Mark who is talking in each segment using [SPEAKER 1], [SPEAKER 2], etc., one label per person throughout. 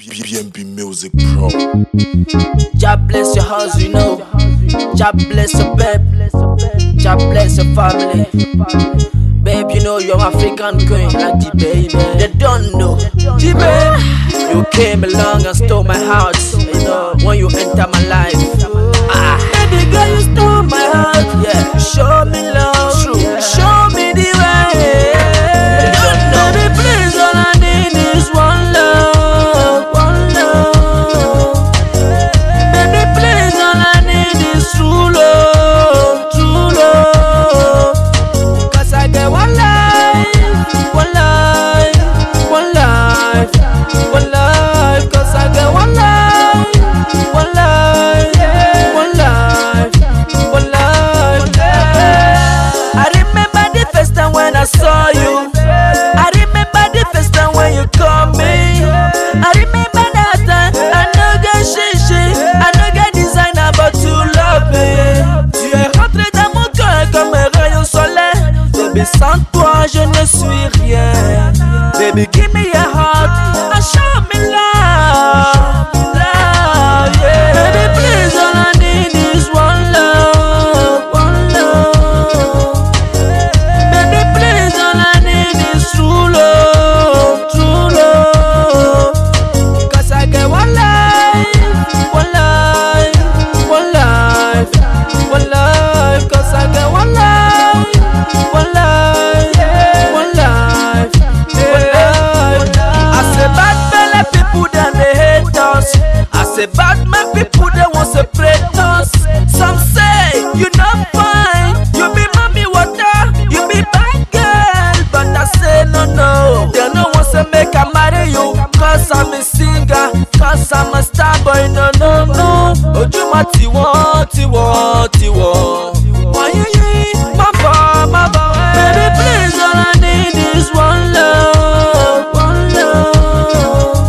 [SPEAKER 1] BNB Music Pro.
[SPEAKER 2] God bless your house, you know. God bless your babe. God bless your family. Babe, you know you're African queen, like the baby. They don't know. G-babe, you came along and stole my heart. You know, when you enter my life. Baby girl, you stole my heart. Yeah, show me love. Show me the way. Baby, please, all I need is one love. One love. Baby, please, all I need is true love. True love. Cause I get one life. One life. One life. One life. Cause I get one life. One life. One life. One life. I remember the first time when I saw you. I remember the first time when you called me. I remember that time I no get chichi, I no get designer, but you love me. Tu es rentré dans mon cœur comme un rayon solaire. Baby, sans toi je ne suis rien. Baby, give me your heart and show me love. Love, yeah. Baby, please, all I need is one love. One love. Baby, please, all I need is true love. True love. Cause I get one life. One life. One life. One life. Cause I get one life. One life. One life. One life. I say bad belly people then they hate us. I say bad my people they want to separate us. Some say you not fine. You be mommy water. You be bad girl. But I say no no. They no want to make I marry you. Cause I'm a singer. Cause I'm a star boy. No no no. Ojuma tiwo tiwo tiwo. Why you my boy my boy. Baby please all I need is one love. One love.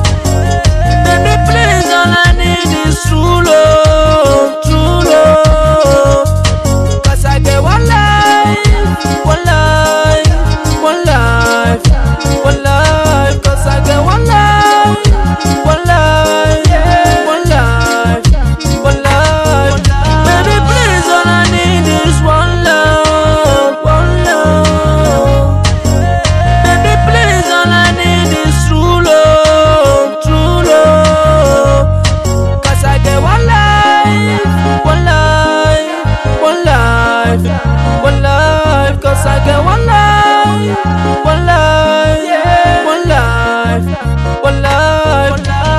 [SPEAKER 2] Baby please all I need is true love. True love. Cause I get one life. One life. One life. One life. Cause I get one life. One life. One life. One life. Baby please all I need is one love. One love. Baby please all I need is true love. True love. Cause I get one life. One life. One life. One life. Cause I get one life. One life. One life. One life.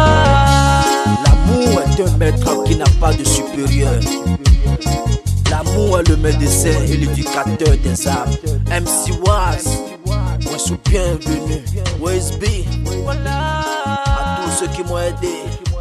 [SPEAKER 2] L'amour est un maître qui n'a pas de supérieur. L'amour est le médecin et l'éducateur des âmes. MC Was, moi suis bienvenu. OSB, à tous ceux qui m'ont aidé.